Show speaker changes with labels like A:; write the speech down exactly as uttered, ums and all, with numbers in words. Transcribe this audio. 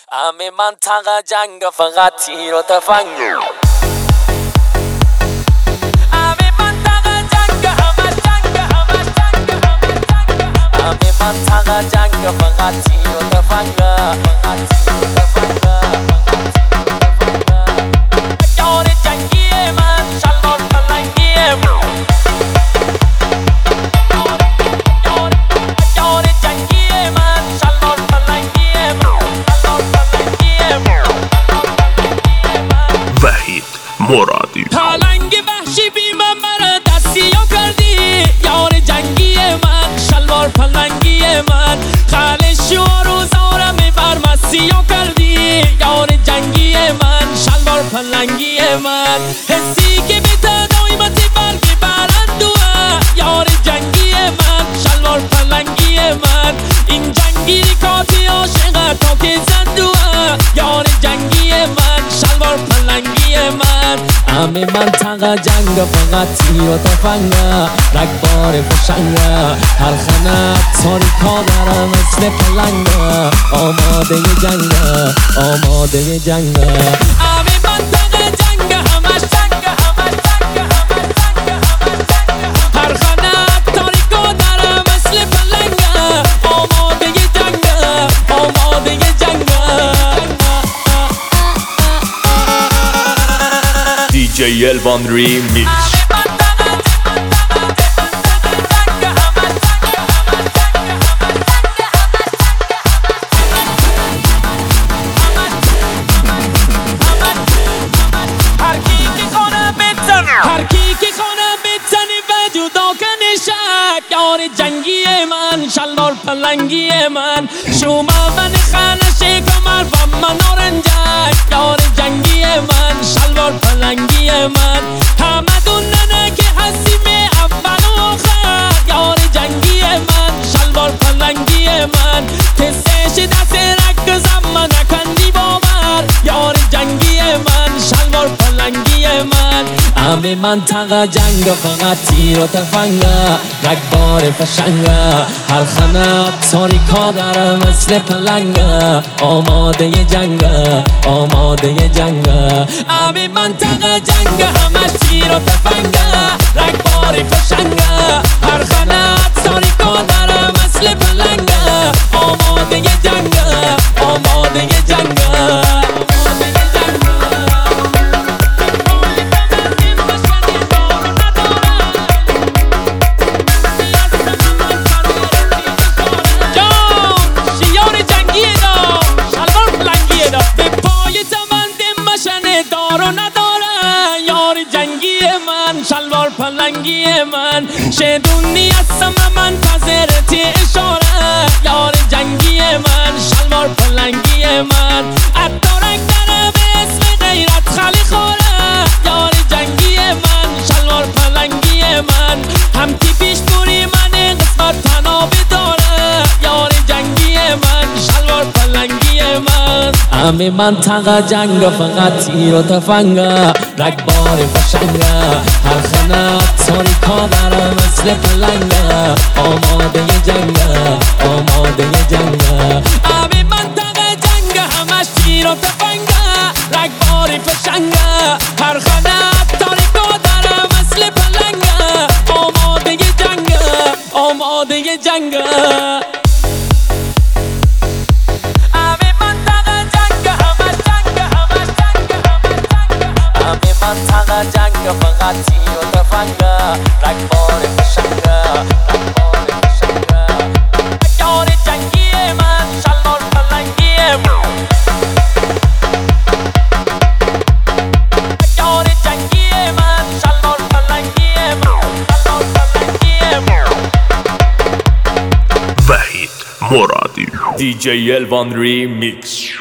A: همه منطقه جنگ فقط تیر و تفنگ. همه منطقه جنگ، همه جنگ، همه جنگ، همه منطقه جنگ فقط تیر و تفنگ، فقط تیر و تفنگ. یار جنگی من شلوار پلنگی من، یار جنگی من شلوار پلنگی من، شلوار پلنگی من.
B: وحید مرادی
A: پلنگ وحشی بی من مرا دستیو کردی، یار جنگی من شلوار پلنگی من. خالشی و روزارم برمسیو کردی، یار جنگی من شلوار پلنگی من. حسی که بی تدایمتی برگی برندوه، یار جنگی من شلوار پلنگی من. این جنگی ریکاتی عاشقه تا که زندوه، یار جنگی من شلوار پلنگی من. همه منطقه جنگ فقط تیر و تفنگه، رگبار فشنگه، هر خانه تاریکا داره مثل پلنگه. آماده جنگه، آماده جنگه. همه منطقه جنگ، همش جنگ، همش جنگ، همش جنگ، همش جنگ. هر خانه تاریکا داره مثل پلنگه. آماده جنگه، آماده جنگه.
B: دی جی الوان ریمیکس.
A: هر کی که خانه بتنی و جدا کنی شک، یار جنگی من شلوار پلنگی من. شما من خانه شکمر و من نارنجک، یار جنگی من شلوار پلنگی من. همه دوننه که هستیم اول و آخر، یار جنگی من شلوار پلنگی من. تستش دست رکزم من نکندی باور، یار جنگی من شلوار پلنگی من. همه منطقه جنگ فقط تیر و تفنگه، رگبار فشنگه، هر خانه تاریکا داره مثل پلنگه. آماده جنگه، آماده جنگه. همه منطقه جنگ، همش تیر و تفنگه، رگبار فشنگه، هر خانه تاریکا داره مثل پلنگه. آماده جنگه، آماده جنگه. شلوار پلنگی من شدونی هستم من پذیرتی اشاره، یار جنگی من شلوار پلنگی من. اتارک داره به اسم غیرت خالی خوره، یار جنگی من شلوار پلنگی من. هم تیپیش دوری من قسمت تنابی داره، یار جنگی من شلوار پلنگی من. همه منطقه جنگ فقط تیر و تفنگه، رگبار فشنگه، هر خانه تاریکا داره مثل پلنگه. آماده جنگه، آماده جنگه. همه منطقه جنگ، همش تیر و تفنگه، رگبار فشنگه، هر خانه تاریکا داره مثل پلنگه. آماده جنگه، آماده جنگه. منطقه جنگ فقط تیر و تفنگه، رگبار فشنگه، رگبار فشنگه. یار جنگی من شلوار پلنگی من، یار جنگی من شلوار پلنگی من، شلوار پلنگی من.
B: وحید مرادی دی جی الوان ریمیکس.